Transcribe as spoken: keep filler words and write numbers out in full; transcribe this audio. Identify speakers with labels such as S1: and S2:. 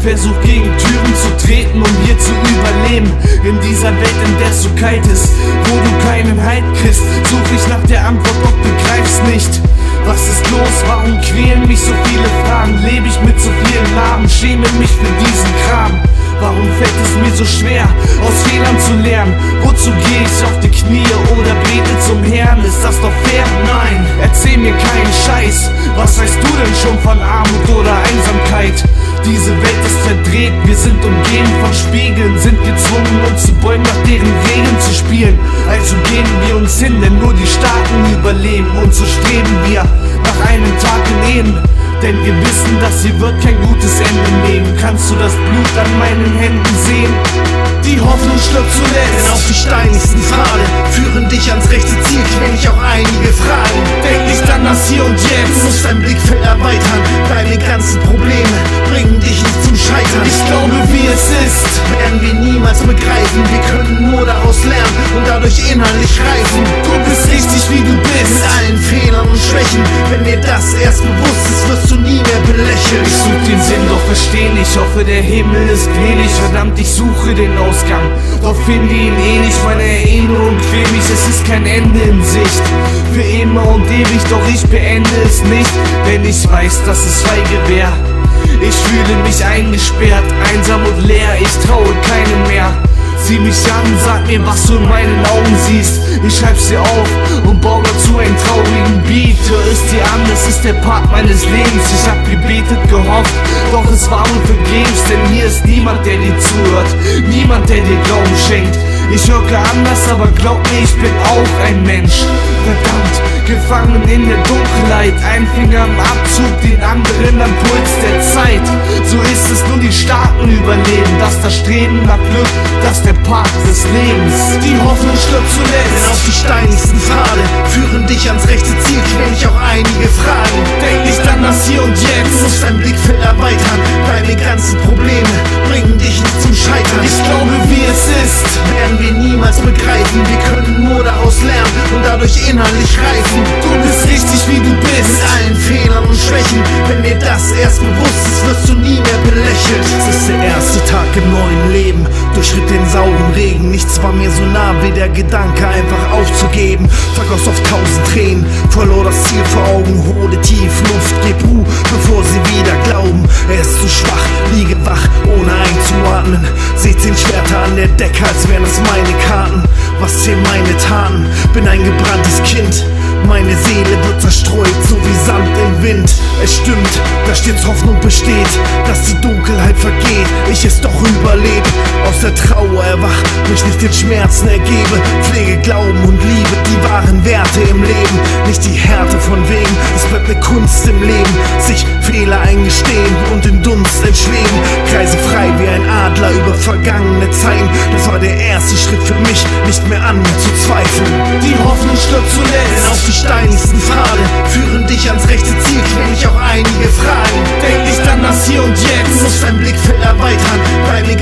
S1: versuch gegen Türen zu treten, um hier zu überleben. In dieser Welt, in der es so kalt ist, wo du keinen Halt kriegst, such ich nach der Antwort, doch begreifst nicht. Was ist los? Warum quälen mich so viele Fragen? Lebe ich mit so vielen Narben? Schäme mich für diesen Kram. Warum fällt es mir so schwer, aus Fehlern zu lernen? Wozu gehe ich auf die Knie oder bete zum Herrn? Ist das doch fair? Nein, erzähl mir keinen Scheiß. Was weißt du denn schon von Armut oder Einsamkeit? Diese Welt ist verdreht, wir sind umgeben von Spiegeln, sind gezwungen, uns zu beugen, nach deren Regeln zu spielen. Also geben wir uns hin, denn nur die Starken überleben, und so streben wir nach einem Tag in Ehen. Denn wir wissen, das hier wird kein gutes Ende nehmen. Kannst du das Blut an meinen Händen sehen? Die Hoffnung stirbt zuletzt.
S2: Denn auf die steinigsten Pfade führen dich ans rechte Ziel, quäl ich auch einige Fragen.
S1: Denk nicht an das Hier und Jetzt.
S2: Du musst dein Blickfeld erweitern, deine ganzen Probleme bringen dich nicht zum Scheitern.
S1: Ich glaube, wie es ist,
S2: werden wir niemals begreifen. Wir können nur daraus lernen und dadurch innerlich reifen.
S1: du bist richtig, wie du bist.
S2: Mit allen Fehlern und Schwächen, wenn dir das erst bewusst ist, wirst du nie mehr belächelt.
S1: Ich such den Sinn, doch versteh nicht. Hoffe, der Himmel ist gnädig. Verdammt, ich suche den Ausgang, doch finde ihn eh nicht. Meine Erinnerung quält mich, es ist kein Ende in Sicht. Für immer und ewig, doch ich beende es nicht. Denn ich weiß, dass es feige wär. Ich fühle mich eingesperrt, einsam und leer. Ich traue keinem mehr. Sieh mich an, sag mir, was du in meinen Augen siehst. Ich schreib's dir auf und baue dazu einen traurigen Beat. Hör es dir an, es ist der Part meines Lebens. Ich hab gebetet, gehofft, doch es war nur vergebens. Denn hier ist niemand, der dir zuhört, niemand, der dir Glauben schenkt. Ich wirke anders, aber glaub mir, ich bin auch ein Mensch. Verdammt, gefangen in der Dunkelheit. Ein Finger im Abzug, den anderen am Puls der Zeit. So ist es, nur die Starken überleben. Das das Streben nach Glück, das der Part des Lebens. Die Hoffnung stirbt zuletzt.
S2: Denn auf die steinigsten Pfade führen dich ans rechte Ziel, quäl ich auch einige Fragen.
S1: Denk nicht an das Hier und
S2: Du
S1: Jetzt.
S2: musst dein Blickfeld erweitern, deine ganzen Probleme bringen dich nicht zum Scheitern.
S1: Ich glaube, wie es ist,
S2: werden wir niemals begreifen. Wir können nur daraus lernen und dadurch innerlich reifen.
S1: du bist richtig, wie du
S2: Mit
S1: bist.
S2: allen Fehlern und Schwächen, wenn dir das erst bewusst ist, wirst du nie mehr belächelt. Es ist der erste Tag im neuen Leben, durchschritt den sauren Regen. Nichts war mir so nah wie der Gedanke, einfach aufzugeben. Vergoss auf tausend Tränen, verlor das Ziel vor Augen. Hole tief Luft, gib Ruhe, bevor sie wieder glauben. Er ist zu schwach, liege wach, ohne einzuatmen. Seht zehn Schwerter an der Decke, als wären es meine Karten. Was zählen meine Taten? Bin ein gebranntes Kind. Meine Seele wird zerstreut, so wie Sand im Wind. Es stimmt, dass stets Hoffnung besteht, dass die Dunkelheit vergeht, ich es doch überlebe. Aus der Trauer erwach, mich nicht den Schmerzen ergebe. Pflege Glauben und Liebe, die wahren Werte im Leben. Nicht die Härte von wegen, es bleibt eine Kunst im Leben. Sich Fehler eingestehen und im Dunst entschweben. Kreise frei wie ein Adler über vergangene Zeiten. Das war der erste Schritt für mich, nicht mehr an mir zu zweifeln.
S1: Die Hoffnung stirbt
S2: Denn
S1: zuletzt.
S2: auf die steinigsten Pfade führen dich ans rechte Ziel, quäl ich auch einige Fragen.
S1: Denk nicht an das Hier und
S2: Du
S1: Jetzt.
S2: musst dein Blickfeld erweitern, deine